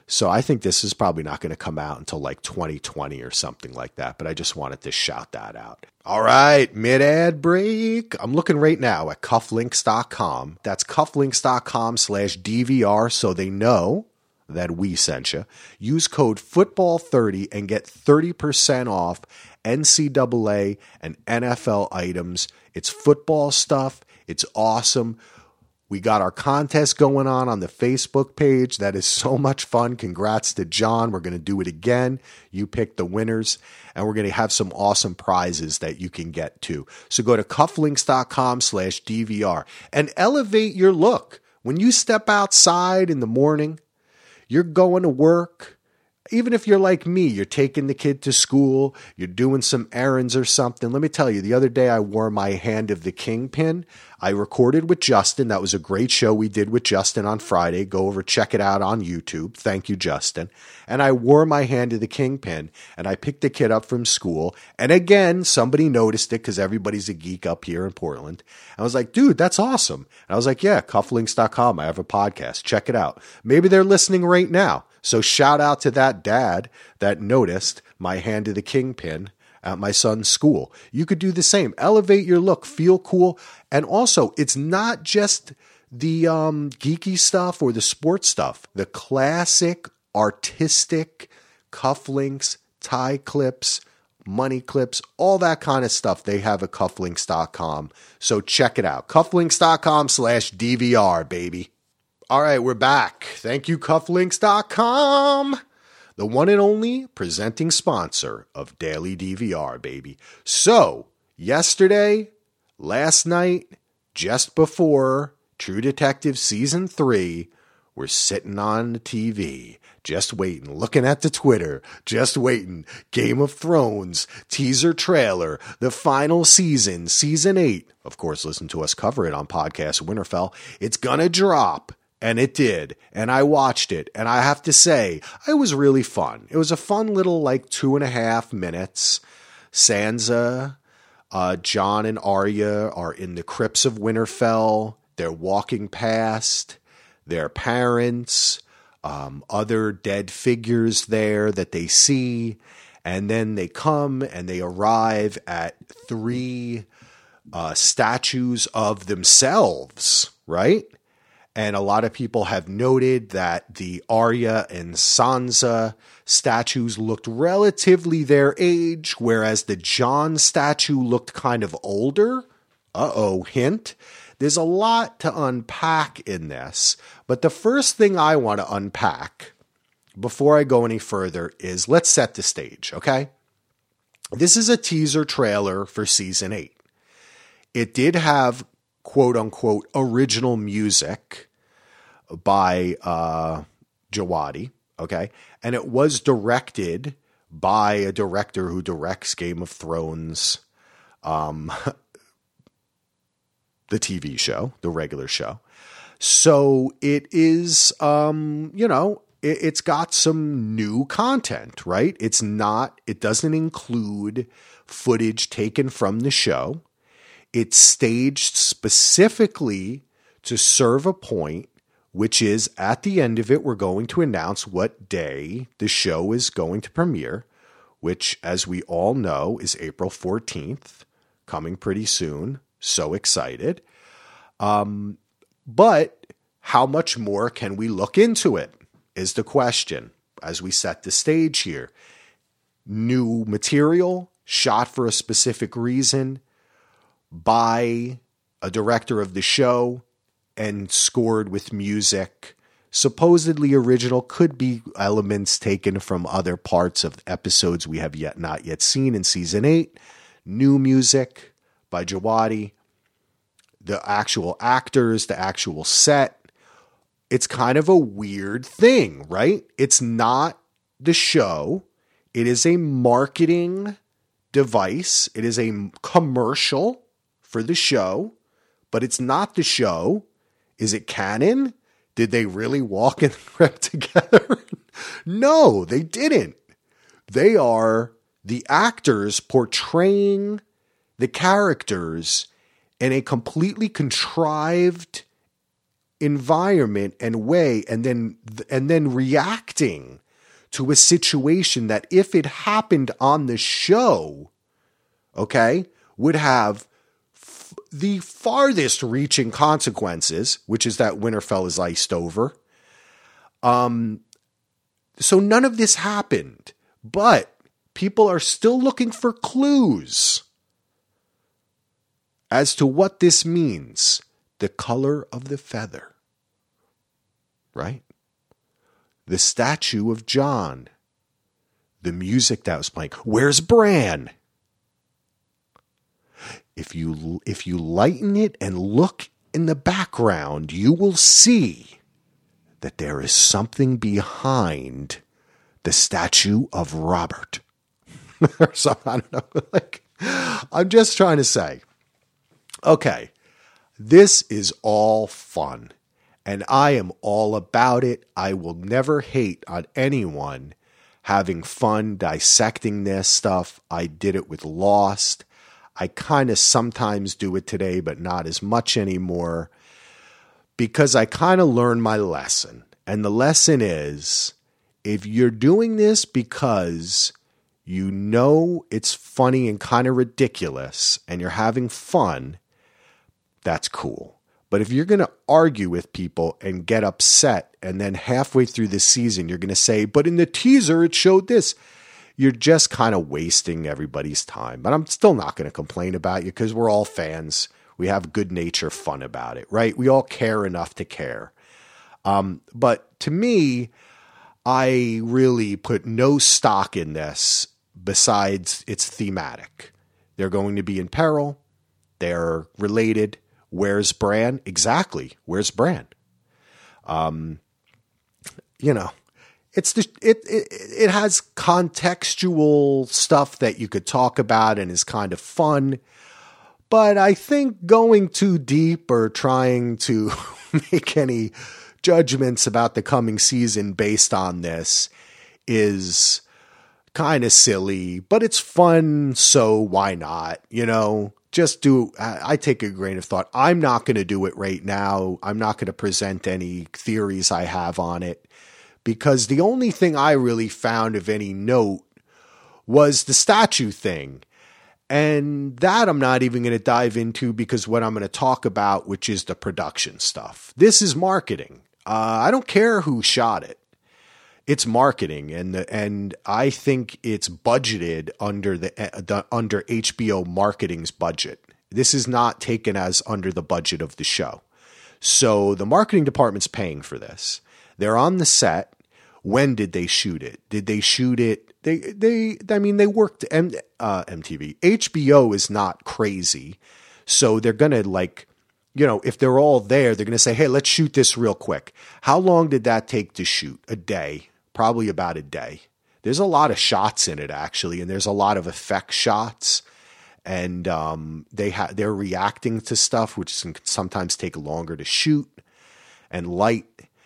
So I think this is probably not going to come out until like twenty twenty or something like that. But I just wanted to shout that out. All right, mid-ad break. I'm looking right now at cufflinks dot com. That's cufflinks dot com slash D V R so they know that we sent you. Use code football thirty and get thirty percent off N C double A and N F L items. It's football stuff. It's awesome. We got our contest going on on the Facebook page. That is so much fun. Congrats to John. We're going to do it again. You pick the winners, and we're going to have some awesome prizes that you can get too. So go to cufflinks dot com slash D V R and elevate your look. When you step outside in the morning, you're going to work. Even if you're like me, you're taking the kid to school, you're doing some errands or something. Let me tell you, the other day I wore my Hand of the Kingpin. I recorded with Justin. That was a great show we did with Justin on Friday. Go over, check it out on YouTube. Thank you, Justin. And I wore my Hand of the Kingpin, and I picked the kid up from school. And again, somebody noticed it because everybody's a geek up here in Portland. I was like, dude, that's awesome. And I was like, yeah, cufflinks dot com. I have a podcast. Check it out. Maybe they're listening right now. So shout out to that dad that noticed my Hand of the Kingpin at my son's school. You could do the same. Elevate your look, feel cool. And also, it's not just the um, geeky stuff or the sports stuff. The classic, artistic cufflinks, tie clips, money clips, all that kind of stuff they have at cufflinks dot com. So check it out. cufflinks dot com slash D V R, baby. All right, we're back. Thank you, cufflinks dot com, the one and only presenting sponsor of Daily D V R, baby. So, yesterday, last night, just before True Detective Season three, we're sitting on the T V, just waiting, looking at the Twitter, just waiting. Game of Thrones, teaser trailer, the final season, Season eight. Of course, listen to us cover it on Podcast Winterfell. It's gonna drop. And it did. And I watched it. And I have to say, it was really fun. It was a fun little, like, two and a half minutes. Sansa, uh, Jon and Arya are in the crypts of Winterfell. They're walking past their parents, um, other dead figures there that they see. And then they come and they arrive at three uh, statues of themselves, right? And a lot of people have noted that the Arya and Sansa statues looked relatively their age, whereas the Jon statue looked kind of older. Uh-oh, hint. There's a lot to unpack in this, but the first thing I want to unpack before I go any further is let's set the stage, okay? This is a teaser trailer for Season eight. It did have quote-unquote original music by uh, Jawadi, okay? And it was directed by a director who directs Game of Thrones, um, the T V show, the regular show. So it is, um, you know, it, it's got some new content, right? It's not, it doesn't include footage taken from the show. It's staged specifically to serve a point, which is at the end of it, we're going to announce what day the show is going to premiere, which, as we all know, is April fourteenth, coming pretty soon. So excited. Um, but how much more can we look into it is the question as we set the stage here. New material, shot for a specific reason, by a director of the show, and scored with music. Supposedly original, could be elements taken from other parts of episodes we have yet not yet seen in Season eight. New music by Jawadi. The actual actors, the actual set. It's kind of a weird thing, right? It's not the show. It is a marketing device. It is a commercial for the show, but it's not the show. Is it canon? Did they really walk in the crypt together? No, they didn't. They are the actors portraying the characters in a completely contrived environment and way, and then and then reacting to a situation that if it happened on the show, okay, would have f- the farthest reaching consequences, which is that Winterfell is iced over. Um, so none of this happened, but people are still looking for clues as to what this means. The color of the feather, right? The statue of Jon, the music that was playing. Where's Bran? If you if you lighten it and look in the background, you will see that there is something behind the statue of Robert. Or something, I don't know. Like, I'm just trying to say, okay, this is all fun, and I am all about it. I will never hate on anyone having fun dissecting this stuff. I did it with Lost. I kind of sometimes do it today, but not as much anymore, because I kind of learned my lesson. And the lesson is, if you're doing this because you know it's funny and kind of ridiculous and you're having fun, that's cool. But if you're going to argue with people and get upset, and then halfway through the season, you're going to say, but in the teaser, it showed this, you're just kind of wasting everybody's time. But I'm still not going to complain about you, because we're all fans. We have good nature fun about it, right? We all care enough to care. Um, but to me, I really put no stock in this besides it's thematic. They're going to be in peril. They're related. Where's Bran? Exactly. Where's Bran? Um, you know, it's the, it, it, it has contextual stuff that you could talk about and is kind of fun. But I think going too deep or trying to make any judgments about the coming season based on this is kind of silly, but it's fun. So why not? You know, just do, I take a grain of thought. I'm not going to do it right now. I'm not going to present any theories I have on it, because the only thing I really found of any note was the statue thing. And that I'm not even going to dive into, because what I'm going to talk about, which is the production stuff. This is marketing. Uh, I don't care who shot it. It's marketing, and the, and I think it's budgeted under the, the under H B O marketing's budget. This is not taken as under the budget of the show. So the marketing department's paying for this. They're on the set. When did they shoot it? Did they shoot it? They they I mean they worked M, uh, M T V. H B O is not crazy, so they're gonna, like, you know, if they're all there, they're gonna say, hey, let's shoot this real quick. How long did that take to shoot? A day. Probably about a day. There's a lot of shots in it, actually, and there's a lot of effect shots, and um, they ha- they're reacting to stuff, which can sometimes take longer to shoot and light.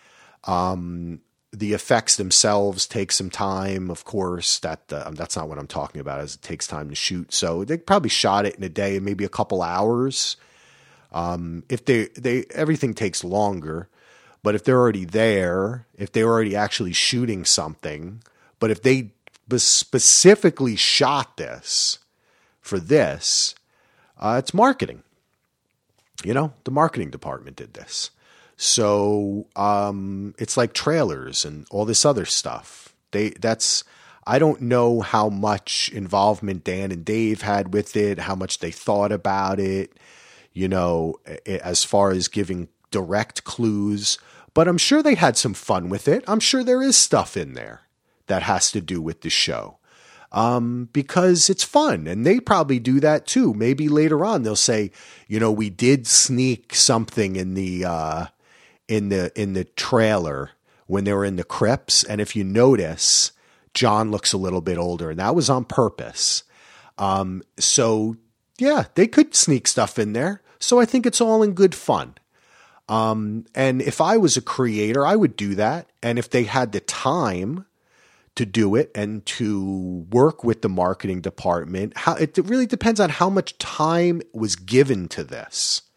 Um, the effects themselves take some time, of course. That uh, that's not what I'm talking about, as it takes time to shoot. So they probably shot it in a day and maybe a couple hours. Um, if they they everything takes longer. But if they're already there, if they're already actually shooting something, but if they specifically shot this for this, uh, it's marketing. You know, the marketing department did this. So um, it's like trailers and all this other stuff. They that's I don't know how much involvement Dan and Dave had with it, how much they thought about it, you know, as far as giving direct clues, but I'm sure they had some fun with it. I'm sure there is stuff in there that has to do with the show, um, because it's fun, and they probably do that too. Maybe later on they'll say, you know, we did sneak something in the uh, in the in the trailer when they were in the crypts, and if you notice, Jon looks a little bit older, and that was on purpose. Um, so yeah, they could sneak stuff in there. So I think it's all in good fun. Um, and if I was a creator, I would do that. And if they had the time to do it and to work with the marketing department, how it really depends on how much time was given to this.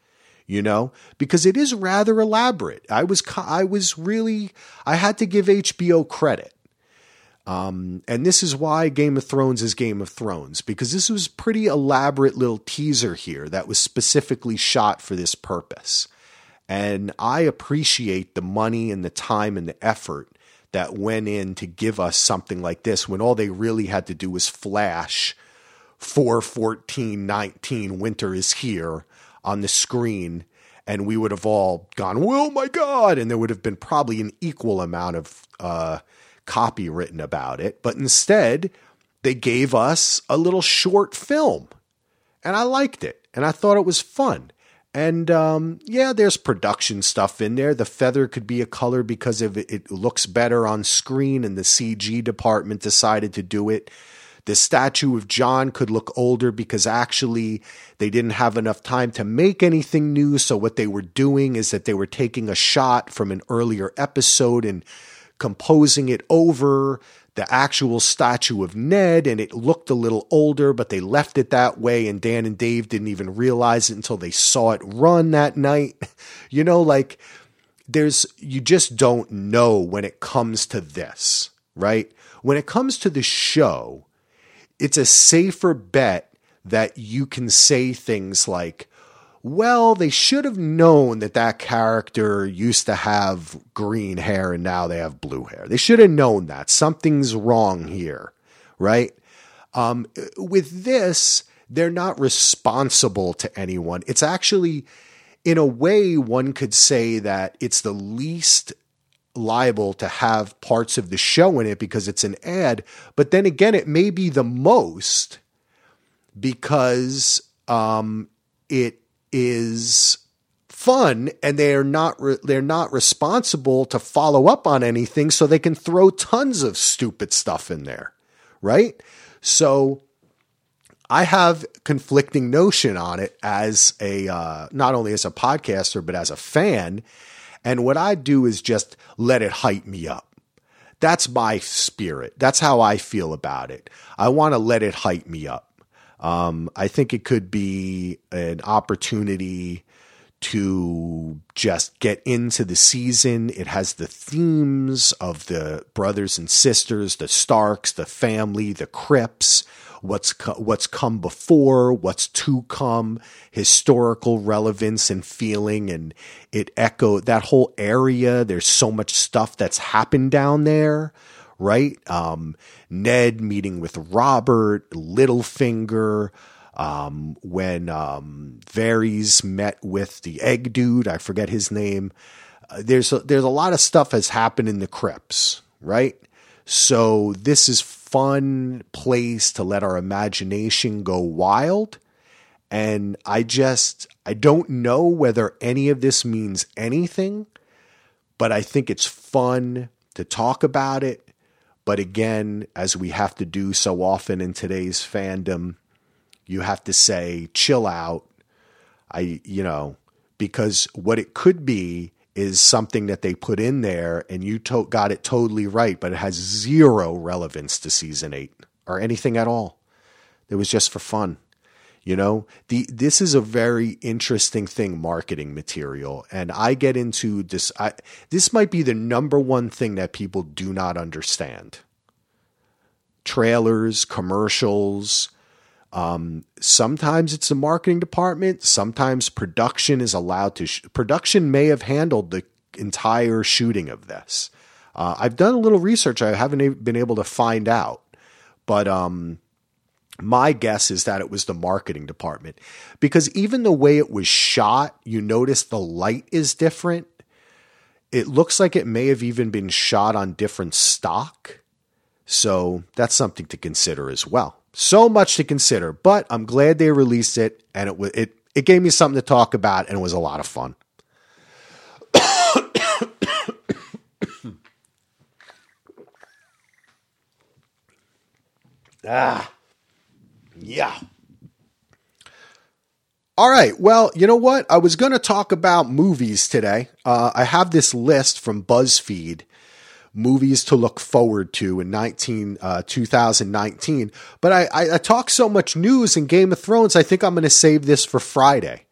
you know, because it is rather elaborate. I was, I was really, I had to give H B O credit. Um, and this is why Game of Thrones is Game of Thrones, because this was a pretty elaborate little teaser here that was specifically shot for this purpose. And I appreciate the money and the time and the effort that went in to give us something like this when all they really had to do was flash four fourteen nineteen winter is here on the screen, and we would have all gone, oh my God, and there would have been probably an equal amount of uh, copy written about it. But instead, they gave us a little short film, and I liked it, and I thought it was fun. And um, yeah, there's production stuff in there. The feather could be a color because of it, it looks better on screen, and the C G department decided to do it. The statue of Jon could look older because actually they didn't have enough time to make anything new. So what they were doing is that they were taking a shot from an earlier episode and composing it over the actual statue of Ned, and it looked a little older, but they left it that way, and Dan and Dave didn't even realize it until they saw it run that night. You know, like, there's, you just don't know when it comes to this, right? When it comes to the show, it's a safer bet that you can say things like, well, they should have known that that character used to have green hair and now they have blue hair. They should have known that. Something's wrong here, right? Um, with this, they're not responsible to anyone. It's actually, in a way, one could say that it's the least liable to have parts of the show in it because it's an ad. But then again, it may be the most because um, it is fun, and they're not re- they're not responsible to follow up on anything, so they can throw tons of stupid stuff in there, right? So I have conflicting notion on it as a uh, not only as a podcaster but as a fan, and what I do is just let it hype me up. That's my spirit. That's how I feel about it. I want to let it hype me up. Um, I think it could be an opportunity to just get into the season. It has the themes of the brothers and sisters, the Starks, the family, the Crips, what's co- what's come before, what's to come, historical relevance and feeling, and it echoed that whole area. There's so much stuff that's happened down there. Right? Um, Ned meeting with Robert, Littlefinger, um, when um, Varys met with the egg dude, I forget his name. Uh, there's a, there's a lot of stuff has happened in the crypts, right? So this is fun place to let our imagination go wild. And I just, I don't know whether any of this means anything, but I think it's fun to talk about it. But again, as we have to do so often in today's fandom, you have to say, chill out. I, you know, because what it could be is something that they put in there and you to- got it totally right, but it has zero relevance to season eight or anything at all. It was just for fun. You know, the this is a very interesting thing, marketing material. And I get into this. I, this might be the number one thing that people do not understand. Trailers, commercials. Um, sometimes it's the marketing department. Sometimes production is allowed to. Sh- production may have handled the entire shooting of this. Uh, I've done a little research. I haven't a- been able to find out. But um my guess is that it was the marketing department, because even the way it was shot, you notice the light is different. It looks like it may have even been shot on different stock. So that's something to consider as well. So much to consider, but I'm glad they released it, and it it it gave me something to talk about, and it was a lot of fun. ah. Yeah. All right. Well, you know what? I was going to talk about movies today. Uh, I have this list from BuzzFeed, movies to look forward to in nineteen, uh, two thousand nineteen. But I, I, I talk so much news in Game of Thrones, I think I'm going to save this for Friday.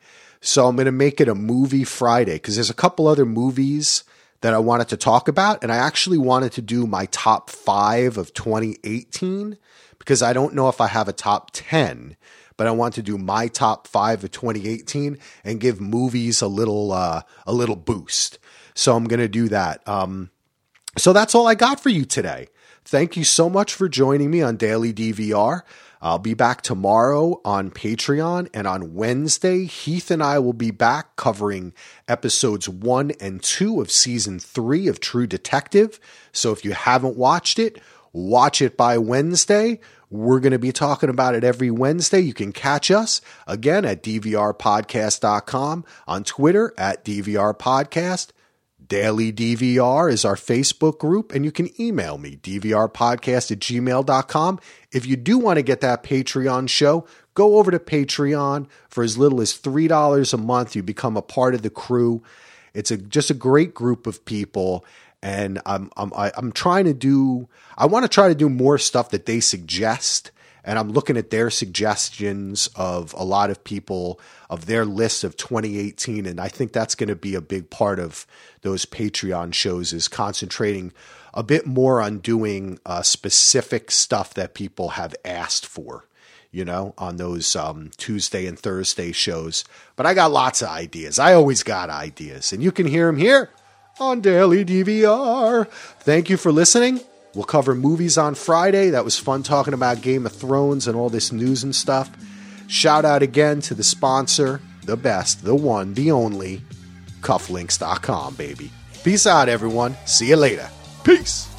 So I'm going to make it a movie Friday because there's a couple other movies that I wanted to talk about. And I actually wanted to do my top five of twenty eighteen because I don't know if I have a top ten, but I want to do my top five of twenty eighteen and give movies a little, uh, a little boost. So I'm going to do that. Um, so that's all I got for you today. Thank you so much for joining me on Daily D V R. I'll be back tomorrow on Patreon, and on Wednesday, Heath and I will be back covering episodes one and two of season three of True Detective. So if you haven't watched it, watch it by Wednesday. We're going to be talking about it every Wednesday. You can catch us again at d v r podcast dot com, on Twitter at D V R Podcast. Daily D V R is our Facebook group, and you can email me, d v r podcast at gmail dot com. If you do want to get that Patreon show, go over to Patreon. For as little as three dollars a month, you become a part of the crew. It's a, just a great group of people, and I'm, I'm, I'm trying to do, I want to try to do more stuff that they suggest. And I'm looking at their suggestions of a lot of people, of their list of twenty eighteen. And I think that's going to be a big part of those Patreon shows, is concentrating a bit more on doing uh, specific stuff that people have asked for, you know, on those um, Tuesday and Thursday shows. But I got lots of ideas. I always got ideas. And you can hear them here on Daily D V R. Thank you for listening. We'll cover movies on Friday. That was fun talking about Game of Thrones and all this news and stuff. Shout out again to the sponsor, the best, the one, the only, cufflinks dot com, baby. Peace out, everyone. See you later. Peace.